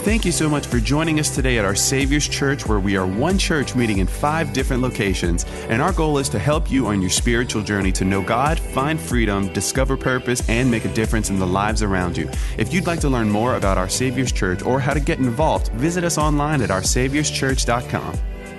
thank you so much for joining us today at our Savior's Church, where we are one church meeting in 5 different locations. And our goal is to help you on your spiritual journey to know God, find freedom, discover purpose, and make a difference in the lives around you. If you'd like to learn more about our Savior's Church or how to get involved, visit us online at oursaviorschurch.com.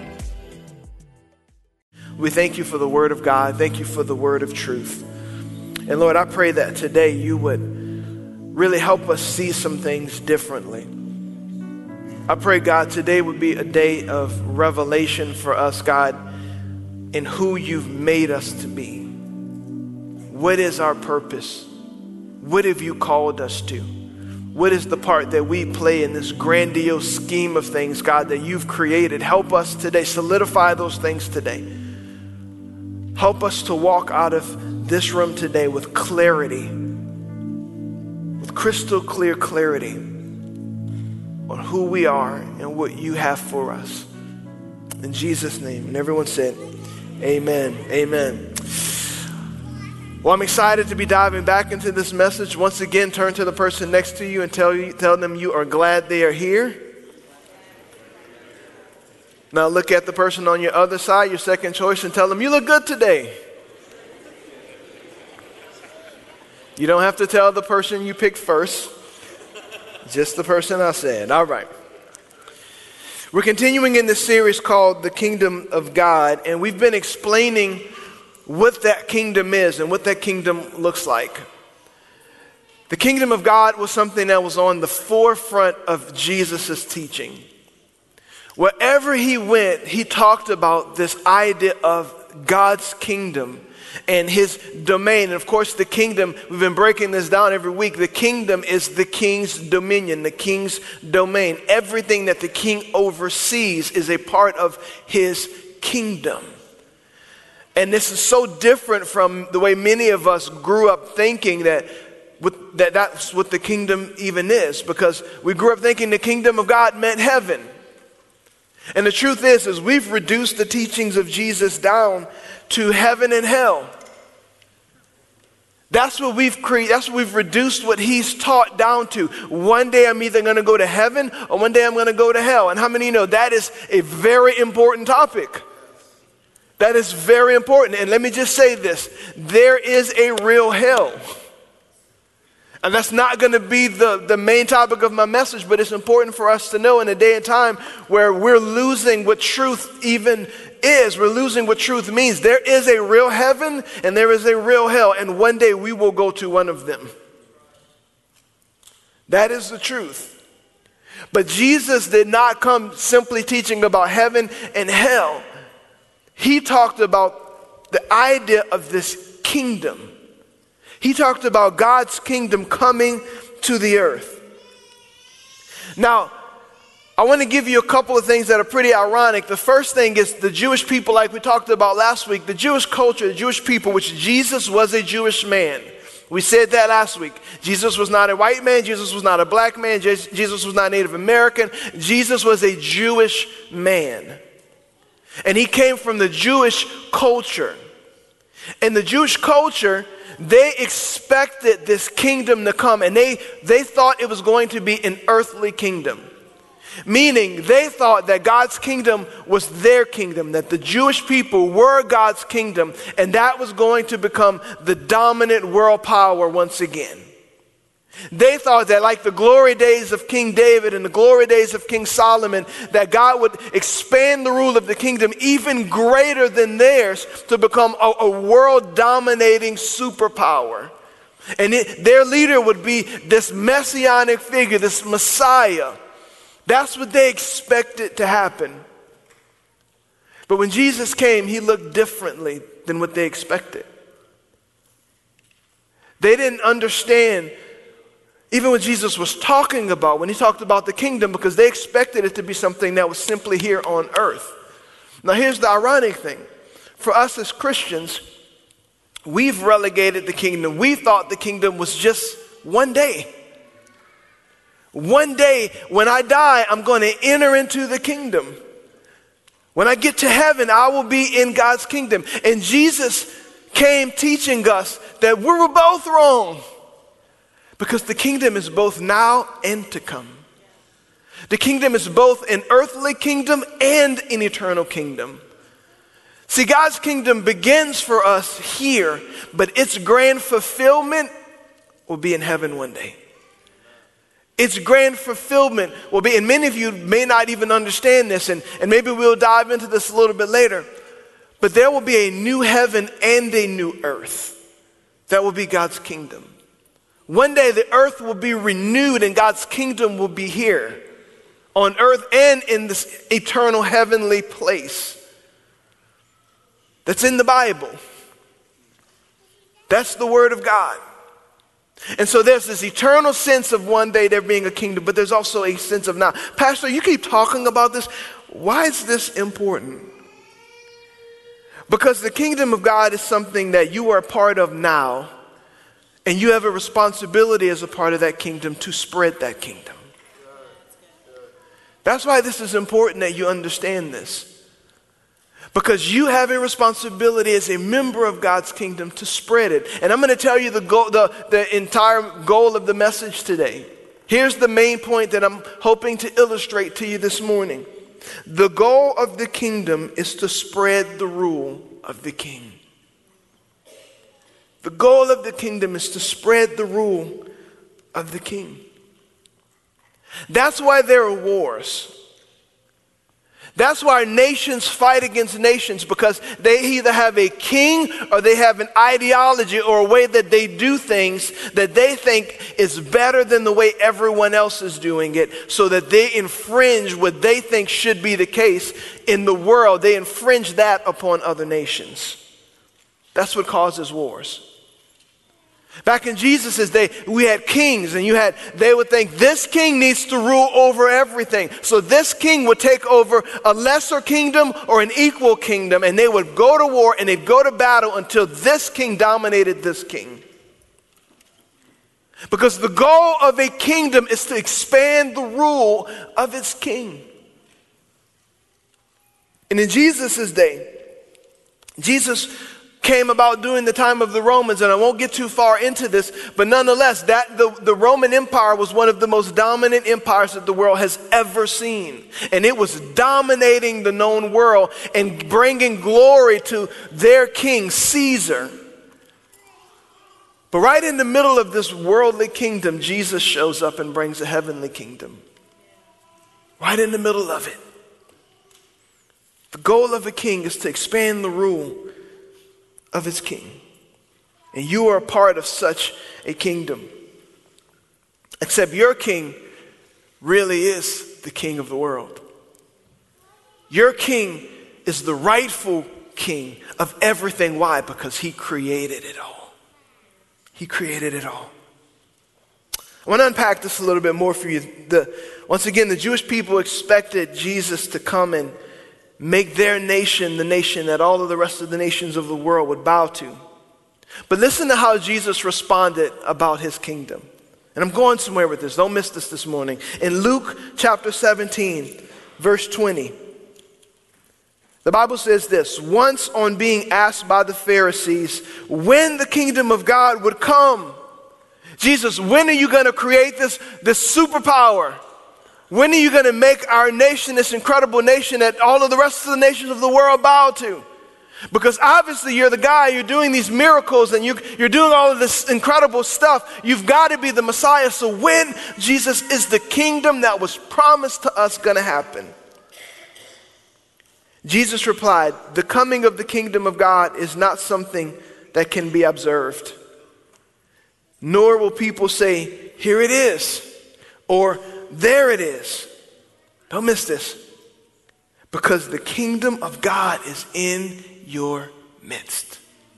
We thank you for the word of God. Thank you for the word of truth. And Lord, I pray that today you would really help us see some things differently. I pray, God, today would be a day of revelation for us, God, in who you've made us to be. What is our purpose? What have you called us to? What is the part that we play in this grandiose scheme of things, God, that you've created? Help us today. Solidify those things today. Help us to walk out of this room today with clarity, with crystal clear clarity on who we are and what you have for us. In Jesus' name. And everyone said, amen. Amen. Well, I'm excited to be diving back into this message. Once again, turn to the person next to you and tell them you are glad they are here. Now look at the person on your other side, your second choice, and tell them, you look good today. You don't have to tell the person you picked first, just the person I said. All right. We're continuing in this series called The Kingdom of God, and we've been explaining what that kingdom is and what that kingdom looks like. The kingdom of God was something that was on the forefront of Jesus' teaching. Wherever he went, he talked about this idea of God's kingdom and his domain. And of course, the kingdom, we've been breaking this down every week. The kingdom is the king's dominion, the king's domain. Everything that the king oversees is a part of his kingdom. And this is so different from the way many of us grew up thinking that's what the kingdom even is, because we grew up thinking the kingdom of God meant heaven. And the truth is we've reduced the teachings of Jesus down to heaven and hell. That's what we've reduced what he's taught down to. One day I'm either going to go to heaven or one day I'm going to go to hell. And how many know that is a very important topic? That is very important. And let me just say this. There is a real hell. And that's not going to be the main topic of my message, but it's important for us to know in a day and time where we're losing what truth even is. We're losing what truth means. There is a real heaven and there is a real hell, and one day we will go to one of them. That is the truth. But Jesus did not come simply teaching about heaven and hell. He talked about the idea of this kingdom. He talked about God's kingdom coming to the earth. Now, I want to give you a couple of things that are pretty ironic. The first thing is the Jewish people, like we talked about last week, the Jewish culture, the Jewish people, which Jesus was a Jewish man. We said that last week. Jesus was not a white man. Jesus was not a black man. Jesus was not Native American. Jesus was a Jewish man. And he came from the Jewish culture. And the Jewish culture, they expected this kingdom to come, and they thought it was going to be an earthly kingdom. Meaning they thought that God's kingdom was their kingdom, that the Jewish people were God's kingdom, and that was going to become the dominant world power once again. They thought that like the glory days of King David and the glory days of King Solomon, that God would expand the rule of the kingdom even greater than theirs to become a world-dominating superpower. And their leader would be this messianic figure, this Messiah. That's what they expected to happen. But when Jesus came, he looked differently than what they expected. They didn't understand even what Jesus was talking about when he talked about the kingdom, because they expected it to be something that was simply here on earth. Now here's the ironic thing. For us as Christians, we've relegated the kingdom. We thought the kingdom was just one day. One day when I die, I'm going to enter into the kingdom. When I get to heaven, I will be in God's kingdom. And Jesus came teaching us that we were both wrong. Because the kingdom is both now and to come. The kingdom is both an earthly kingdom and an eternal kingdom. See, God's kingdom begins for us here, but its grand fulfillment will be in heaven one day. Its grand fulfillment will be, and many of you may not even understand this, and maybe we'll dive into this a little bit later, but there will be a new heaven and a new earth. That will be God's kingdom. One day the earth will be renewed and God's kingdom will be here on earth and in this eternal heavenly place that's in the Bible. That's the Word of God. And so there's this eternal sense of one day there being a kingdom, but there's also a sense of now. Pastor, you keep talking about this. Why is this important? Because the kingdom of God is something that you are a part of now, and you have a responsibility as a part of that kingdom to spread that kingdom. That's why this is important that you understand this. Because you have a responsibility as a member of God's kingdom to spread it. And I'm going to tell you the entire goal of the message today. Here's the main point that I'm hoping to illustrate to you this morning. The goal of the kingdom is to spread the rule of the king. The goal of the kingdom is to spread the rule of the king. That's why there are wars. That's why nations fight against nations, because they either have a king or they have an ideology or a way that they do things that they think is better than the way everyone else is doing it, so that they infringe what they think should be the case in the world. They infringe that upon other nations. That's what causes wars. Back in Jesus' day, we had kings, and they would think this king needs to rule over everything. So this king would take over a lesser kingdom or an equal kingdom, and they would go to war and they'd go to battle until this king dominated this king. Because the goal of a kingdom is to expand the rule of its king. And in Jesus' day, Jesus came about during the time of the Romans, and I won't get too far into this, but nonetheless, the Roman Empire was one of the most dominant empires that the world has ever seen. And it was dominating the known world and bringing glory to their king, Caesar. But right in the middle of this worldly kingdom, Jesus shows up and brings a heavenly kingdom. Right in the middle of it. The goal of a king is to expand the rule of his king. And you are a part of such a kingdom. Except your king really is the king of the world. Your king is the rightful king of everything. Why? Because he created it all. He created it all. I want to unpack this a little bit more for you. Once again, the Jewish people expected Jesus to come and make their nation the nation that all of the rest of the nations of the world would bow to. But listen to how Jesus responded about his kingdom. And I'm going somewhere with this. Don't miss this morning. In Luke chapter 17, verse 20, the Bible says this: once on being asked by the Pharisees when the kingdom of God would come, Jesus, when are you going to create this superpower? When are you going to make our nation this incredible nation that all of the rest of the nations of the world bow to? Because obviously you're the guy, you're doing these miracles and you're doing all of this incredible stuff. You've got to be the Messiah. So when, Jesus, is the kingdom that was promised to us going to happen? Jesus replied, the coming of the kingdom of God is not something that can be observed. Nor will people say, here it is, or there it is. Don't miss this. Because the kingdom of God is in your midst.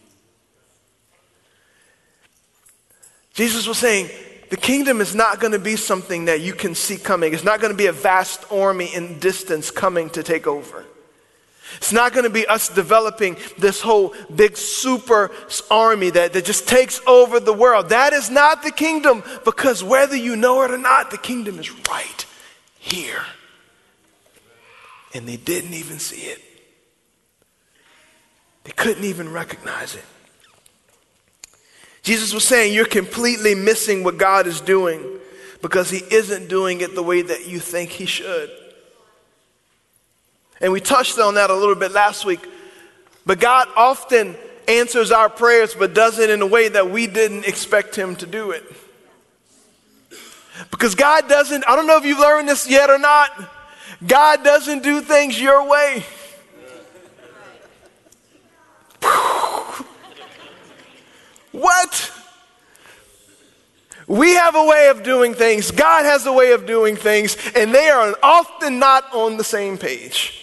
Jesus was saying, the kingdom is not going to be something that you can see coming. It's not going to be a vast army in distance coming to take over. It's not going to be us developing this whole big super army that just takes over the world. That is not the kingdom, because whether you know it or not, the kingdom is right here. And they didn't even see it. They couldn't even recognize it. Jesus was saying, you're completely missing what God is doing because he isn't doing it the way that you think he should. And we touched on that a little bit last week. But God often answers our prayers, but does it in a way that we didn't expect him to do it. Because God doesn't, I don't know if you've learned this yet or not, God doesn't do things your way. What? We have a way of doing things. God has a way of doing things, and they are often not on the same page.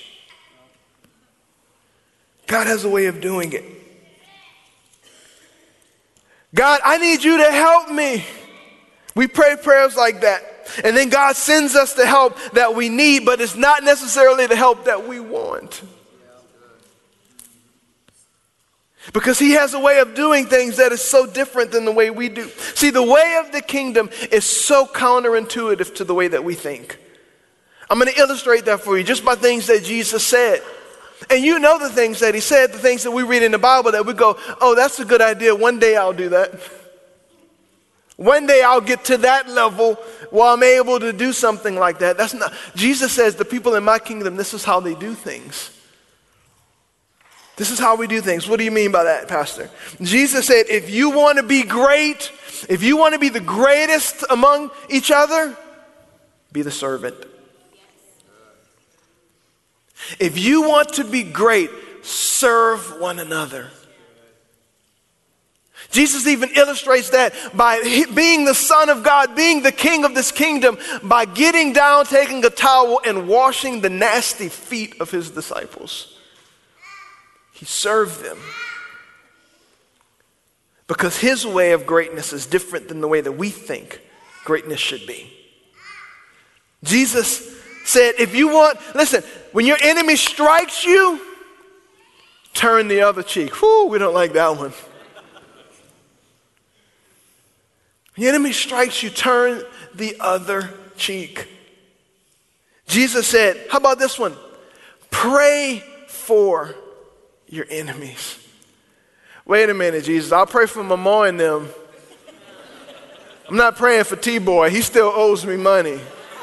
God has a way of doing it. God, I need you to help me. We pray prayers like that. And then God sends us the help that we need, but it's not necessarily the help that we want. Because he has a way of doing things that is so different than the way we do. See, the way of the kingdom is so counterintuitive to the way that we think. I'm going to illustrate that for you just by things that Jesus said. And you know the things that he said, the things that we read in the Bible that we go, oh, that's a good idea. One day I'll do that. One day I'll get to that level where I'm able to do something like that. That's not, Jesus says the people in my kingdom, this is how they do things. This is how we do things. What do you mean by that, Pastor? Jesus said, if you want to be great, if you want to be the greatest among each other, be the servant. If you want to be great, serve one another. Jesus even illustrates that by being the Son of God, being the King of this kingdom, by getting down, taking a towel, and washing the nasty feet of his disciples. He served them. Because his way of greatness is different than the way that we think greatness should be. Jesus said, if you want, listen, when your enemy strikes you, turn the other cheek. Whew, we don't like that one. The enemy strikes you, turn the other cheek. Jesus said, how about this one? Pray for your enemies. Wait a minute, Jesus. I'll pray for Mama and them. I'm not praying for T-Boy. He still owes me money.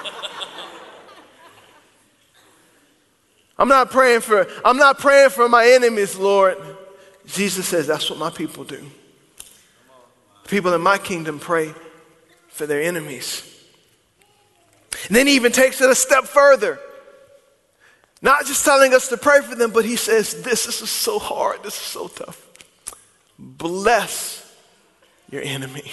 I'm not praying for my enemies, Lord. Jesus says that's what my people do. People in my kingdom pray for their enemies. And then he even takes it a step further. Not just telling us to pray for them, but he says, this is so hard, this is so tough. Bless your enemy.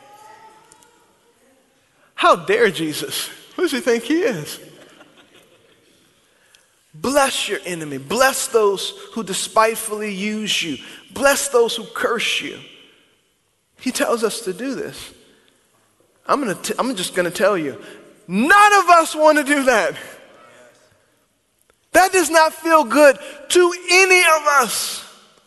How dare Jesus? Who does he think he is? Bless your enemy. Bless those who despitefully use you. Bless those who curse you. He tells us to do this. I'm just going to tell you, none of us want to do that. That does not feel good to any of us.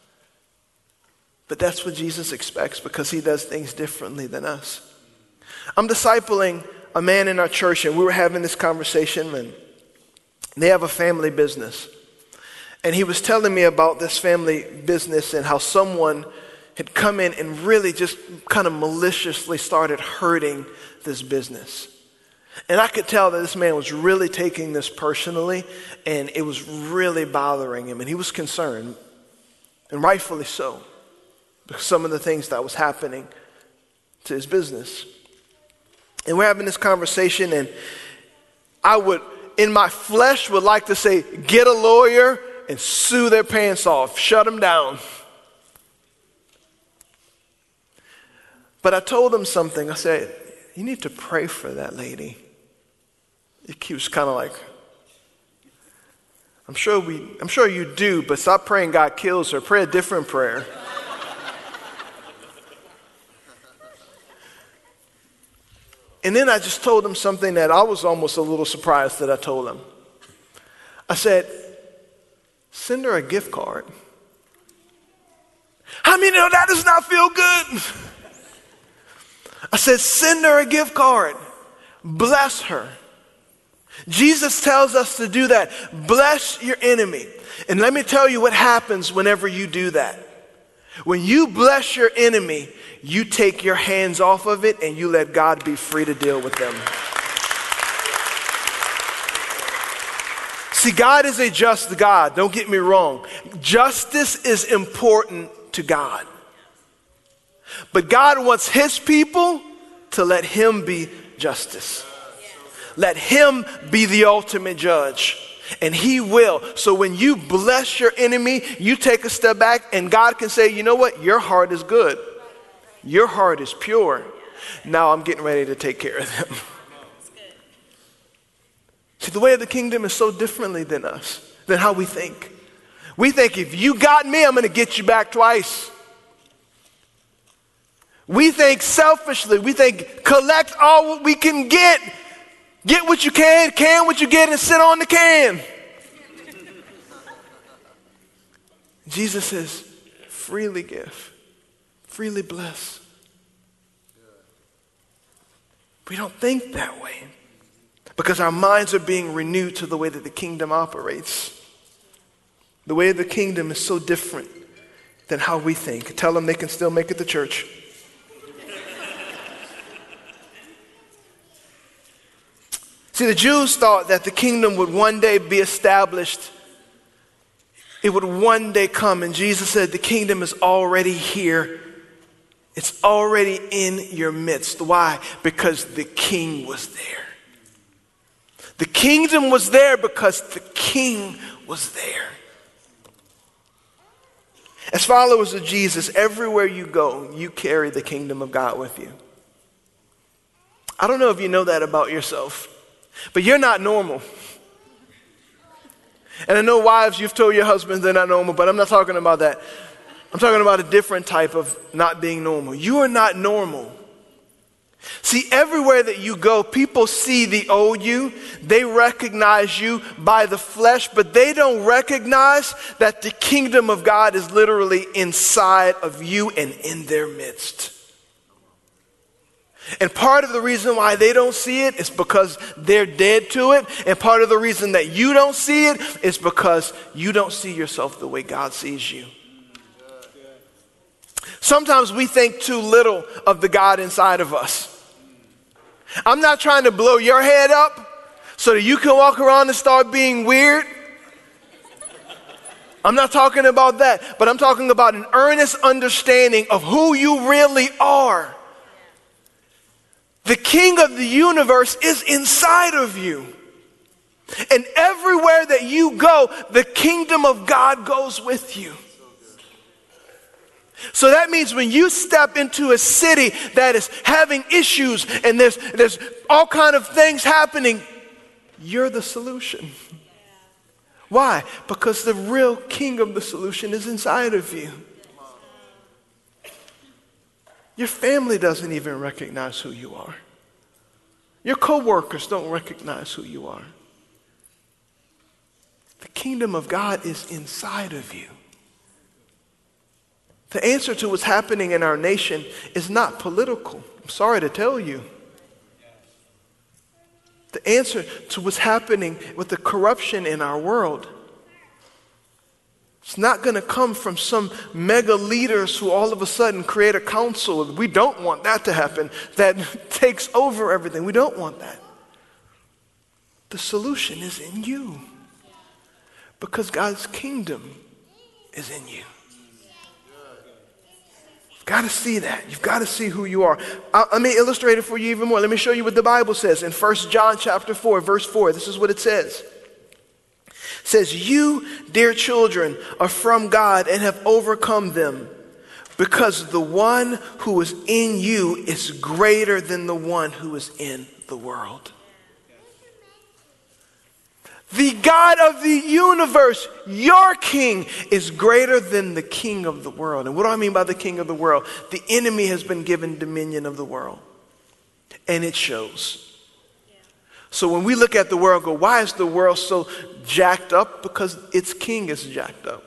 But that's what Jesus expects because he does things differently than us. I'm discipling a man in our church, and we were having this conversation, and they have a family business. And he was telling me about this family business and how someone had come in and really just kind of maliciously started hurting this business. And I could tell that this man was really taking this personally, and it was really bothering him. And he was concerned, and rightfully so, because some of the things that was happening to his business. And we're having this conversation, and I would, in my flesh, would like to say, get a lawyer and sue their pants off, shut them down. But I told him something. I said, you need to pray for that lady. He was kind of like, I'm sure you do, but stop praying God kills her. Pray a different prayer. And then I just told him something that I was almost a little surprised that I told him. I said, send her a gift card. How many know that does not feel good? I said, send her a gift card. Bless her. Jesus tells us to do that. Bless your enemy. And let me tell you what happens whenever you do that. When you bless your enemy, you take your hands off of it and you let God be free to deal with them. See, God is a just God. Don't get me wrong. Justice is important to God. But God wants his people to let him be justice. Let him be the ultimate judge. And he will. So when you bless your enemy, you take a step back and God can say, you know what? Your heart is good. Your heart is pure. Now I'm getting ready to take care of them. See, the way of the kingdom is so differently than us, than how we think. We think if you got me, I'm going to get you back twice. We think selfishly. We think collect all what we can get. Get what you can what you get, and sit on the can. Jesus says, freely give, freely bless. We don't think that way because our minds are being renewed to the way that the kingdom operates. The way of the kingdom is so different than how we think. Tell them they can still make it to church. See, the Jews thought that the kingdom would one day be established. It would one day come. And Jesus said, the kingdom is already here. It's already in your midst. Why? Because the king was there. The kingdom was there because the king was there. As followers of Jesus, everywhere you go, you carry the kingdom of God with you. I don't know if you know that about yourself. But you're not normal. And I know wives, you've told your husbands they're not normal, but I'm not talking about that. I'm talking about a different type of not being normal. You are not normal. See, everywhere that you go, people see the old you. They recognize you by the flesh, but they don't recognize that the kingdom of God is literally inside of you and in their midst. And part of the reason why they don't see it is because they're dead to it. And part of the reason that you don't see it is because you don't see yourself the way God sees you. Sometimes we think too little of the God inside of us. I'm not trying to blow your head up so that you can walk around and start being weird. I'm not talking about that, but I'm talking about an earnest understanding of who you really are. The king of the universe is inside of you. And everywhere that you go, the kingdom of God goes with you. So that means when you step into a city that is having issues and there's all kind of things happening, you're the solution. Why? Because the real king of the solution is inside of you. Your family doesn't even recognize who you are. Your co-workers don't recognize who you are. The kingdom of God is inside of you. The answer to what's happening in our nation is not political. I'm sorry to tell you. The answer to what's happening with the corruption in our world, it's not going to come from some mega leaders who all of a sudden create a council. We don't want that to happen. That takes over everything. We don't want that. The solution is in you. Because God's kingdom is in you. You've got to see that. You've got to see who you are. Let me illustrate it for you even more. Let me show you what the Bible says in 1 John chapter 4, verse 4. This is what it says. It says, you, dear children, are from God and have overcome them, because the one who is in you is greater than the one who is in the world. The God of the universe, your king, is greater than the king of the world. And what do I mean by the king of the world? The enemy has been given dominion of the world. And it shows. So when we look at the world and go, why is the world so jacked up? Because its king is jacked up.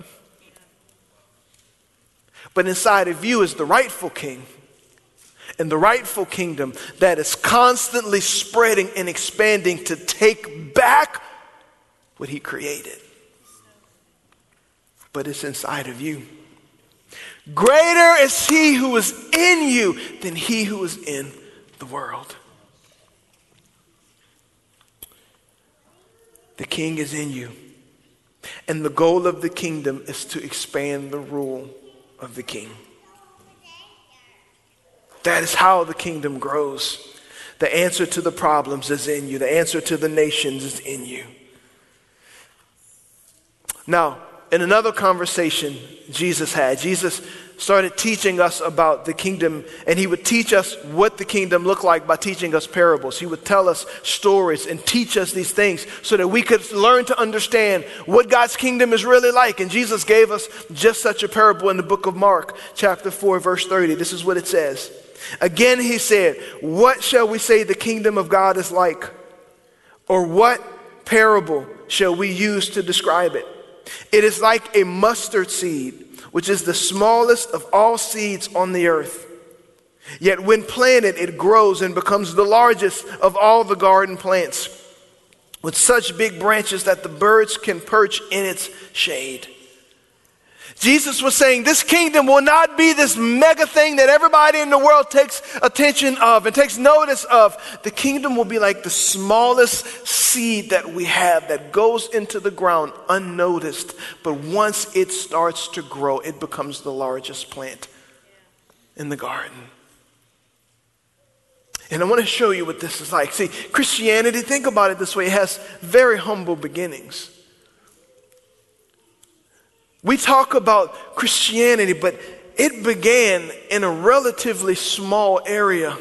But inside of you is the rightful king. And the rightful kingdom that is constantly spreading and expanding to take back what he created. But it's inside of you. Greater is he who is in you than he who is in the world. The king is in you. And the goal of the kingdom is to expand the rule of the king. That is how the kingdom grows. The answer to the problems is in you. The answer to the nations is in you. Now, in another conversation Jesus had, Jesus started teaching us about the kingdom, and he would teach us what the kingdom looked like by teaching us parables. He would tell us stories and teach us these things so that we could learn to understand what God's kingdom is really like. And Jesus gave us just such a parable in the book of Mark, chapter 4, verse 30. This is what it says. Again, he said, what shall we say the kingdom of God is like? Or what parable shall we use to describe it? It is like a mustard seed, which is the smallest of all seeds on the earth. Yet when planted, it grows and becomes the largest of all the garden plants, with such big branches that the birds can perch in its shade. Jesus was saying this kingdom will not be this mega thing that everybody in the world takes attention of and takes notice of. The kingdom will be like the smallest seed that we have that goes into the ground unnoticed. But once it starts to grow, it becomes the largest plant in the garden. And I want to show you what this is like. See, Christianity, think about it this way, it has very humble beginnings. We talk about Christianity, but it began in a relatively small area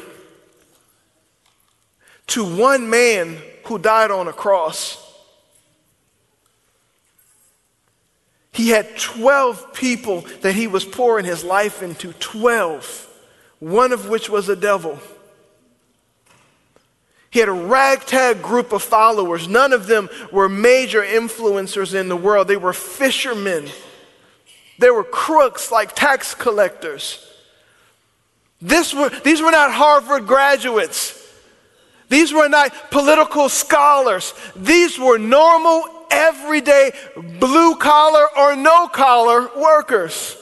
to one man who died on a cross. He had 12 people that he was pouring his life into, 12, one of which was a devil. He had a ragtag group of followers. None of them were major influencers in the world. They were fishermen. They were crooks like tax collectors. These were not Harvard graduates. These were not political scholars. These were normal, everyday, blue collar or no collar workers.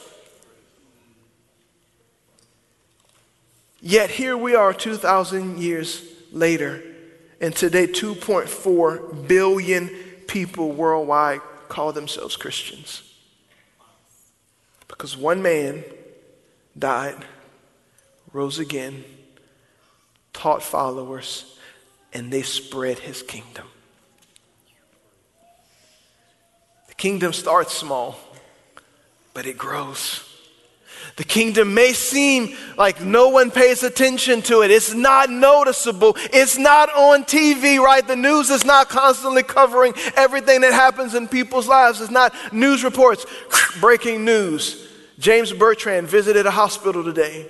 Yet here we are 2,000 years later, and today 2.4 billion people worldwide call themselves Christians. Because one man died, rose again, taught followers, and they spread his kingdom. The kingdom starts small, but it grows. The kingdom may seem like no one pays attention to it. It's not noticeable. It's not on TV, right? The news is not constantly covering everything that happens in people's lives. It's not news reports. Breaking news. James Bertrand visited a hospital today.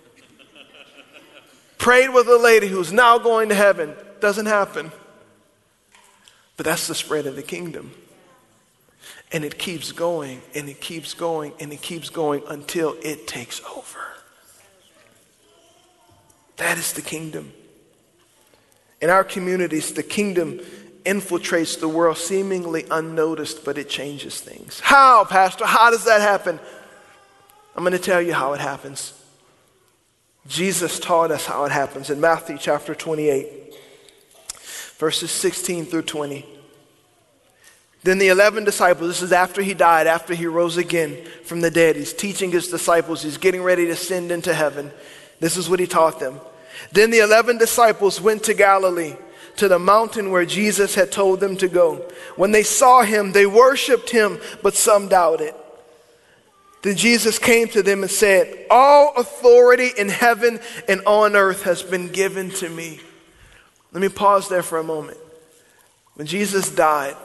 Prayed with a lady who's now going to heaven. Doesn't happen. But that's the spread of the kingdom. And it keeps going, and it keeps going, and it keeps going until it takes over. That is the kingdom. In our communities, the kingdom infiltrates the world seemingly unnoticed, but it changes things. How, Pastor? How does that happen? I'm going to tell you how it happens. Jesus taught us how it happens in Matthew chapter 28, verses 16 through 20. Then the 11 disciples, this is after he died, after he rose again from the dead. He's teaching his disciples. He's getting ready to ascend into heaven. This is what he taught them. Then the 11 disciples went to Galilee, to the mountain where Jesus had told them to go. When they saw him, they worshiped him, but some doubted. Then Jesus came to them and said, all authority in heaven and on earth has been given to me. Let me pause there for a moment. When Jesus died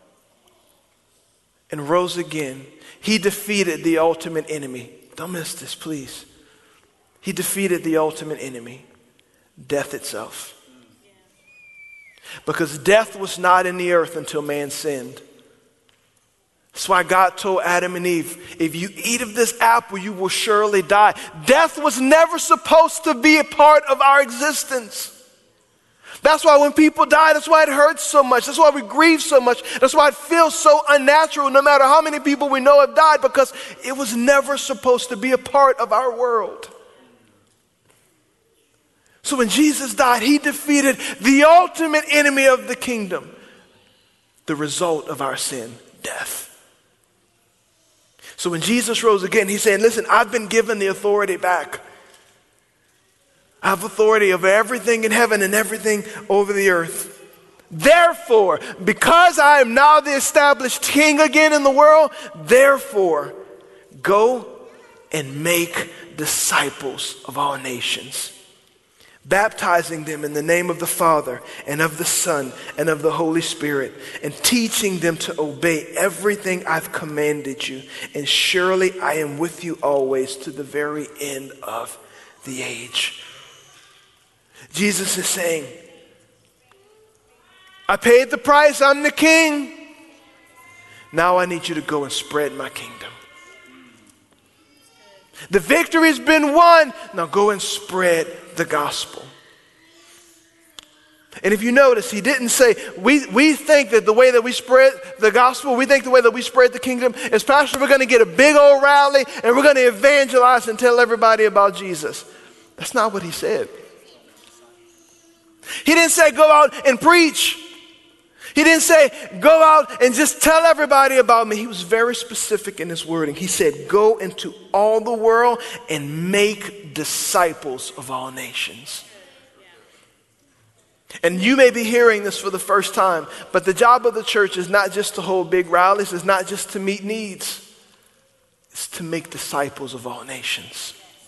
and rose again, he defeated the ultimate enemy. Don't miss this, please. He defeated the ultimate enemy, death itself. Because death was not in the earth until man sinned. That's why God told Adam and Eve, if you eat of this apple, you will surely die. Death was never supposed to be a part of our existence. That's why when people die, that's why it hurts so much. That's why we grieve so much. That's why it feels so unnatural no matter how many people we know have died, because it was never supposed to be a part of our world. So when Jesus died, he defeated the ultimate enemy of the kingdom, the result of our sin, death. So when Jesus rose again, he's saying, listen, I've been given the authority back. I have authority over everything in heaven and everything over the earth. Therefore, because I am now the established king again in the world, therefore, go and make disciples of all nations, baptizing them in the name of the Father and of the Son and of the Holy Spirit, and teaching them to obey everything I've commanded you. And surely I am with you always to the very end of the age. Jesus is saying, I paid the price, I'm the king. Now I need you to go and spread my kingdom. The victory's been won, now go and spread the gospel. And if you notice, he didn't say, we think that the way that we spread the gospel, we think the way that we spread the kingdom is, Pastor, we're going to get a big old rally and we're going to evangelize and tell everybody about Jesus. That's not what he said. He didn't say go out and preach. He didn't say go out and just tell everybody about me. He was very specific in his wording. He said go into all the world and make disciples of all nations. And you may be hearing this for the first time, but the job of the church is not just to hold big rallies. It's not just to meet needs. It's to make disciples of all nations.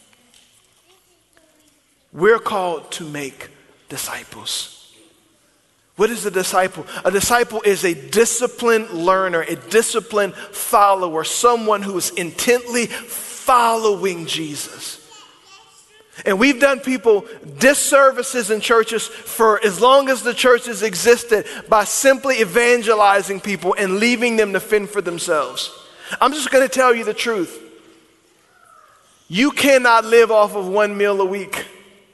We're called to make disciples. What is a disciple? A disciple is a disciplined learner, a disciplined follower, someone who is intently following Jesus. And we've done people disservices in churches for as long as the church has existed by simply evangelizing people and leaving them to fend for themselves. I'm just going to tell you the truth. You cannot live off of one meal a week.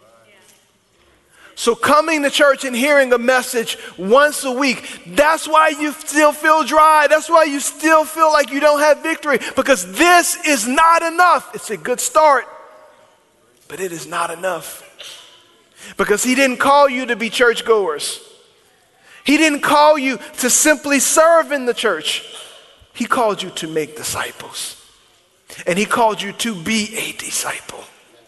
So coming to church and hearing a message once a week, that's why you still feel dry. That's why you still feel like you don't have victory, because this is not enough. It's a good start, but it is not enough. Because he didn't call you to be churchgoers. He didn't call you to simply serve in the church. He called you to make disciples. And he called you to be a disciple.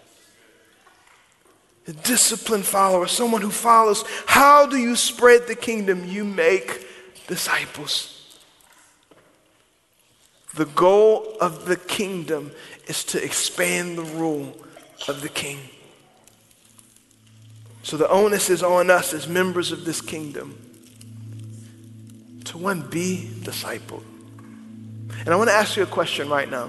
A disciplined follower, someone who follows. How do you spread the kingdom? You make disciples. The goal of the kingdom is to expand the rule of the king. So the onus is on us as members of this kingdom to, one, be discipled. And I want to ask you a question right now.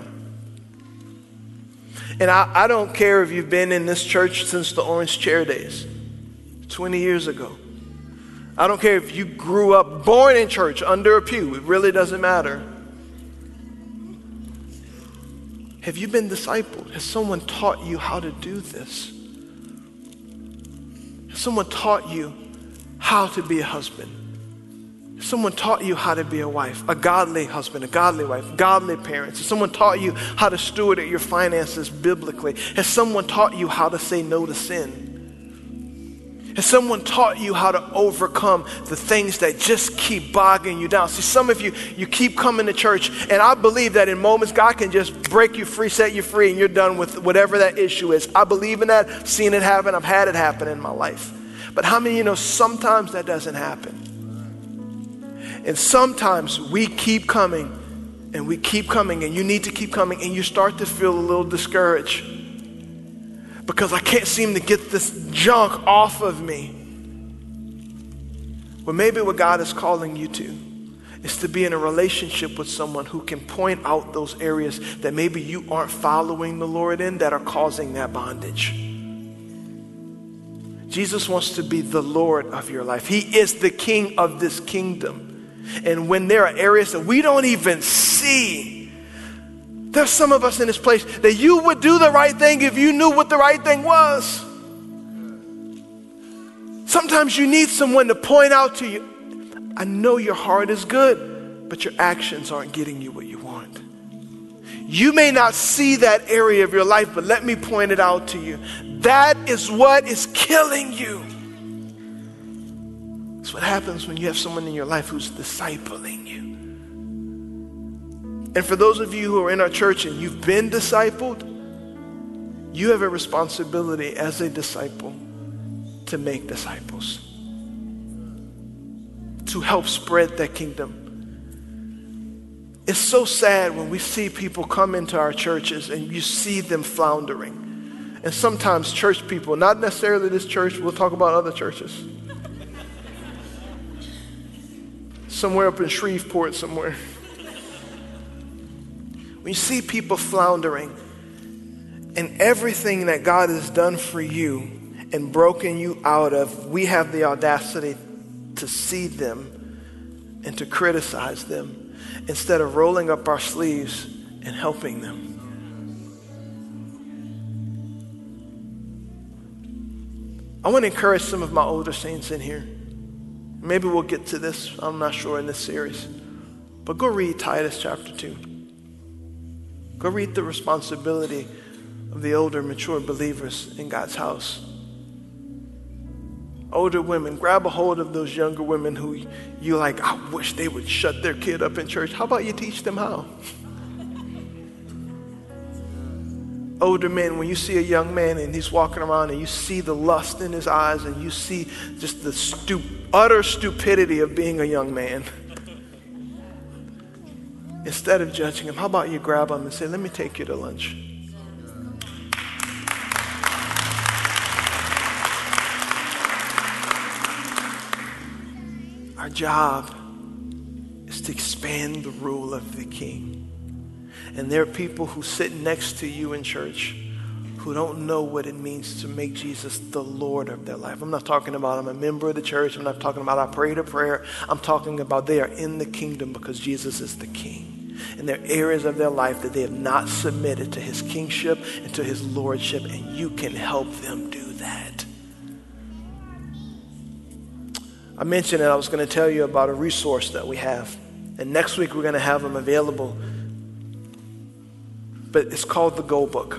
And I don't care if you've been in this church since the orange chair days, 20 years ago. I don't care if you grew up born in church under a pew. It really doesn't matter. Have you been discipled? Has someone taught you how to do this? Has someone taught you how to be a husband? Has someone taught you how to be a wife, a godly husband, a godly wife, godly parents? Has someone taught you how to steward your finances biblically? Has someone taught you how to say no to sin? Has someone taught you how to overcome the things that just keep bogging you down? See, some of you keep coming to church, and I believe that in moments God can just break you free, set you free, and you're done with whatever that issue is. I believe in that, I've seen it happen, I've had it happen in my life. But how many of you know sometimes that doesn't happen? And sometimes we keep coming, and you need to keep coming, and you start to feel a little discouraged because I can't seem to get this junk off of me. Well, maybe what God is calling you to is to be in a relationship with someone who can point out those areas that maybe you aren't following the Lord in that are causing that bondage. Jesus wants to be the Lord of your life. He is the king of this kingdom. And when there are areas that we don't even see, there's some of us in this place that you would do the right thing if you knew what the right thing was. Sometimes you need someone to point out to you, I know your heart is good, but your actions aren't getting you what you want. You may not see that area of your life, but let me point it out to you. That is what is killing you. It's what happens when you have someone in your life who's discipling you. And for those of you who are in our church and you've been discipled, you have a responsibility as a disciple to make disciples, to help spread that kingdom. It's so sad when we see people come into our churches and you see them floundering. And sometimes church people, not necessarily this church, we'll talk about other churches. Somewhere up in Shreveport somewhere. When you see people floundering and everything that God has done for you and broken you out of, we have the audacity to see them and to criticize them instead of rolling up our sleeves and helping them. I want to encourage some of my older saints in here. Maybe we'll get to this, I'm not sure, in this series. But go read Titus chapter 2. Go read the responsibility of the older, mature believers in God's house. Older women, grab a hold of those younger women who you like, I wish they would shut their kid up in church. How about you teach them how? Older men, when you see a young man and he's walking around and you see the lust in his eyes and you see just the utter stupidity of being a young man, instead of judging him, how about you grab him and say, let me take you to lunch. Our job is to expand the rule of the King. And there are people who sit next to you in church who don't know what it means to make Jesus the Lord of their life. I'm not talking about I'm a member of the church. I'm not talking about I prayed a prayer. I'm talking about they are in the kingdom because Jesus is the King. And there are areas of their life that they have not submitted to his kingship and to his lordship, and you can help them do that. I mentioned that I was going to tell you about a resource that we have. And next week we're going to have them available. But it's called the Go Book.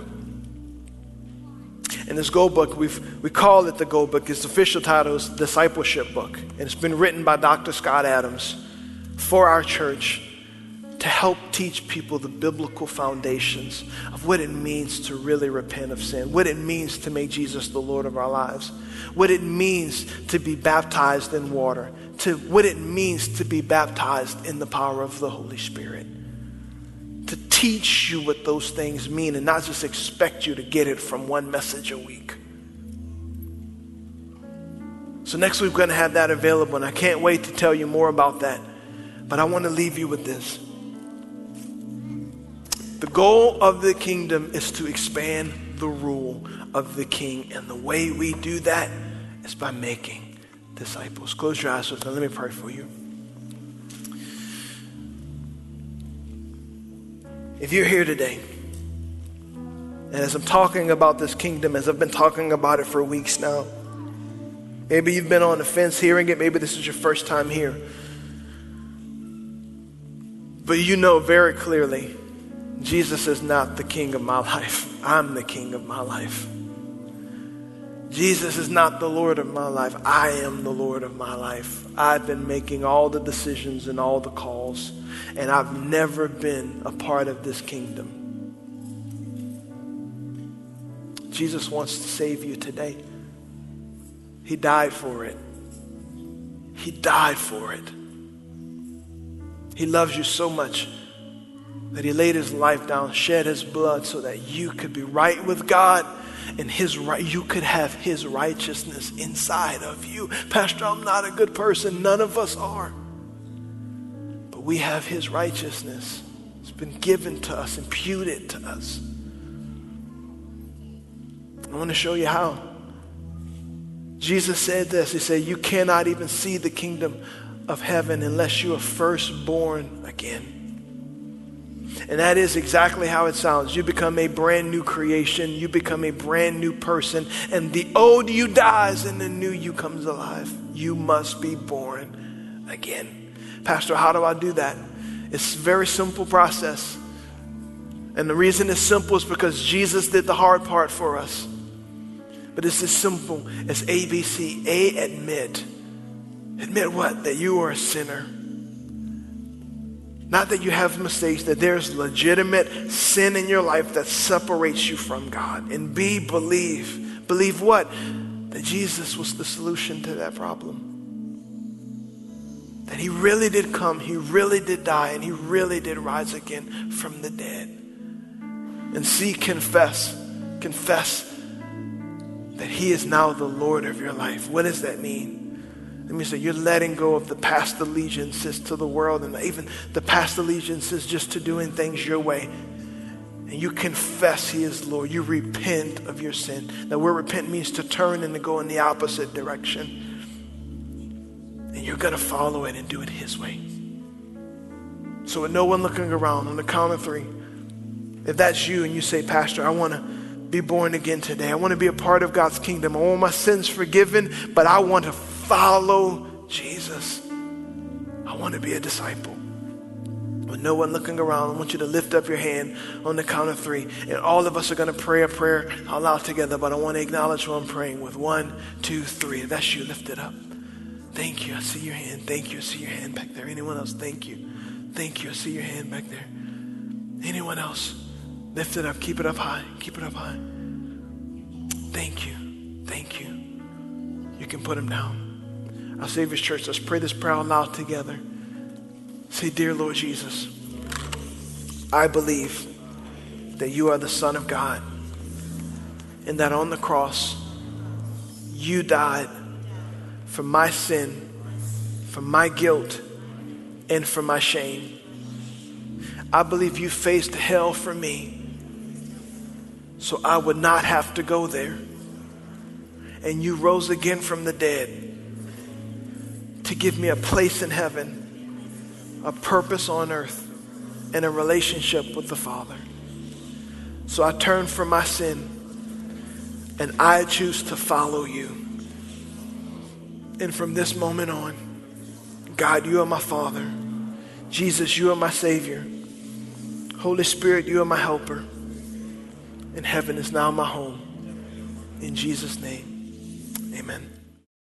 And this Go Book, we call it the Go Book. Its official title is Discipleship Book. And it's been written by Dr. Scott Adams for our church to help teach people the biblical foundations of what it means to really repent of sin, what it means to make Jesus the Lord of our lives, what it means to be baptized in water, to what it means to be baptized in the power of the Holy Spirit. To teach you what those things mean and not just expect you to get it from one message a week. So next week we're going to have that available, and I can't wait to tell you more about that. But I want to leave you with this. The goal of the kingdom is to expand the rule of the King, and the way we do that is by making disciples. Close your eyes with me. Let me pray for you. If you're here today, and as I'm talking about this kingdom, as I've been talking about it for weeks now, maybe you've been on the fence hearing it, maybe this is your first time here, but you know very clearly, Jesus is not the king of my life. I'm the king of my life. Jesus is not the Lord of my life. I am the Lord of my life. I've been making all the decisions and all the calls, and I've never been a part of this kingdom. Jesus wants to save you today. He died for it. He died for it. He loves you so much that he laid his life down, shed his blood so that you could be right with God, and you could have his righteousness inside of you. Pastor, I'm not a good person. None of us are. But we have his righteousness. It's been given to us, imputed to us. I want to show you how. Jesus said this. He said, you cannot even see the kingdom of heaven unless you are first born again. And that is exactly how it sounds. You become a brand new creation. You become a brand new person. And the old you dies and the new you comes alive. You must be born again. Pastor, how do I do that? It's a very simple process. And the reason it's simple is because Jesus did the hard part for us. But it's as simple as ABC. A, admit. Admit what? That you are a sinner. Not that you have mistakes, that there's legitimate sin in your life that separates you from God. And B, believe. Believe what? That Jesus was the solution to that problem. That he really did come, he really did die, and he really did rise again from the dead. And C, confess that he is now the Lord of your life. What does that mean? Let me say, you're letting go of the past allegiances to the world and even the past allegiances just to doing things your way. And you confess he is Lord. You repent of your sin. Now, where repent means to turn and to go in the opposite direction. And you're going to follow it and do it his way. So with no one looking around, on the count of 3, if that's you and you say, Pastor, I want to be born again today. I want to be a part of God's kingdom. I want my sins forgiven, but I want to follow Jesus. I want to be a disciple. With no one looking around, I want you to lift up your hand on the count of 3. And all of us are going to pray a prayer out loud together, but I want to acknowledge who I'm praying with. 1, 2, 3. If that's you, lift it up. Thank you. I see your hand. Thank you. I see your hand back there. Anyone else? Thank you. Thank you. I see your hand back there. Anyone else? Lift it up. Keep it up high. Keep it up high. Thank you. Thank you. You can put them down. Our Savior's Church, let's pray this prayer out loud together. Say, Dear Lord Jesus, I believe that you are the Son of God and that on the cross you died for my sin, for my guilt, and for my shame. I believe you faced hell for me so I would not have to go there. And you rose again from the dead to give me a place in heaven, a purpose on earth, and a relationship with the Father. So I turn from my sin and I choose to follow you. And from this moment on, God, you are my Father. Jesus, you are my Savior. Holy Spirit, you are my helper. And heaven is now my home. In Jesus' name, amen.